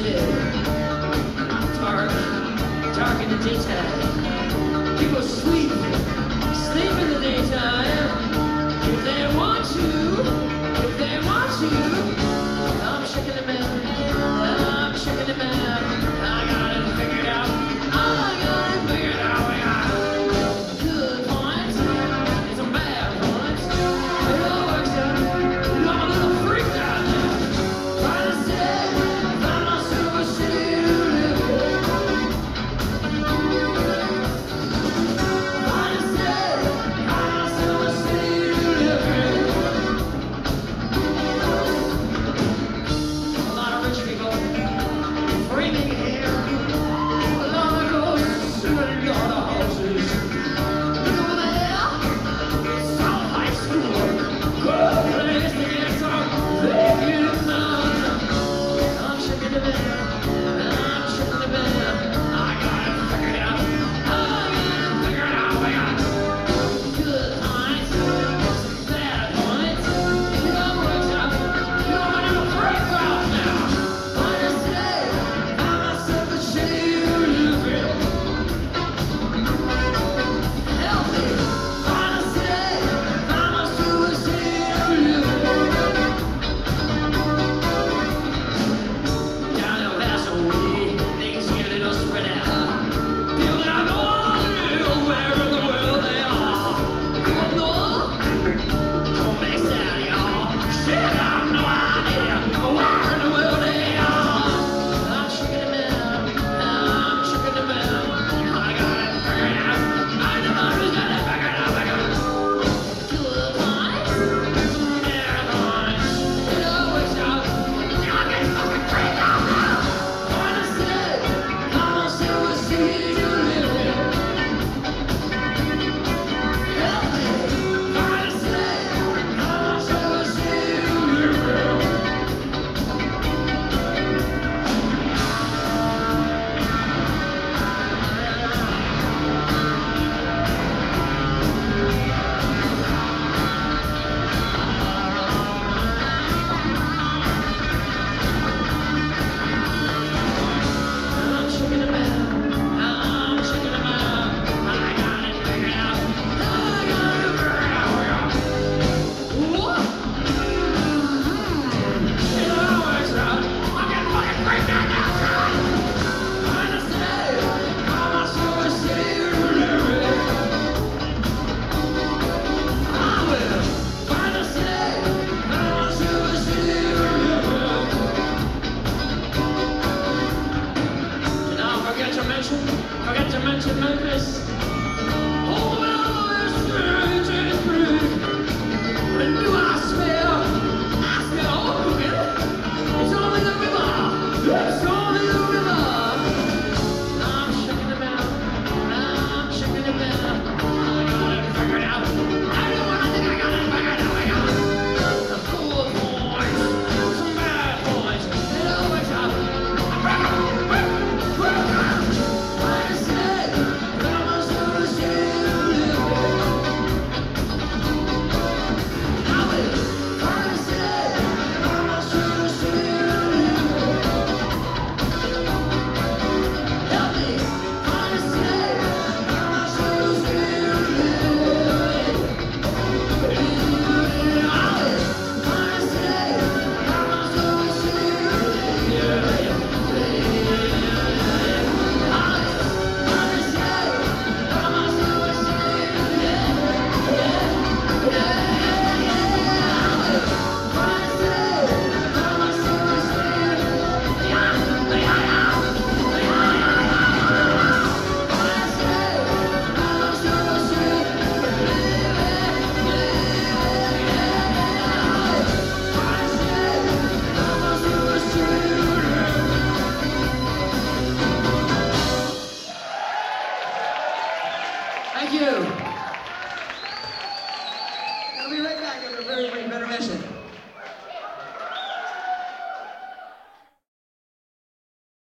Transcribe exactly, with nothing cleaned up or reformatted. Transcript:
city. Dark, dark in the daytime. People sleep, sleep in the daytime. If they want to, if they want to, I'm checking them out. I'm checking them out. I got it figured out. I got it figured out. I got good points and some bad points. It all works out. I'm a little freaked out now. Trying to stay, find my silver city to live in. Trying to stay, find my silver city to live in. A lot of rich people, framing hair, a lot of ghosts, and a lot of houses. Look over there, South High School, good place to get some thinking fun. I'm checking the bell, I'm checking the bell. I got it figured out, I got it figured out. I got good points, some bad points. It all works out. You're a little freak out now. Trying to stay, find myself a city to live in. Help me, trying to stay, find myself a city to live in. Down in Vassoway, things get a little spread out. People that I know, where in the world they are. You don't know? Don't make sound, y'all. Shit, I have no idea where in the world they are. I'm checking them out. I'm checking them out. I got it figured out. I know I just got it figured out. I got good points, some bad points. It all works out. I'm getting fucking freaked out now. Trying to stay, find myself a city to live in. Help me, trying to stay, find myself a city to live in. I'm checking them out. I'm checking them out. I got it figured out. I got it figured out. Whoa. It all works out. I'm getting fucking freaked out now. Trying to stay, find myself a city to live in. I will. Trying to stay, find myself a city to live in. And I forget to mention, forget to mention Memphis. Oh, well, it's strange, it's strange. When do I smell? I smell opium. It's only the river. It's only the river. I'm checking them out. I'm checking them out. I got it figured out. I know what I think I got it figured out. I got some good points, some bad points. It all works out. Trying to stay, find myself a city to live in. I will. Trying to stay, find myself a city to live in. Help me, trying to stay, find myself a city to live in. I will. Trying to stay, find myself a city to live in. Thank you. I'll be right back after a very brief intermission.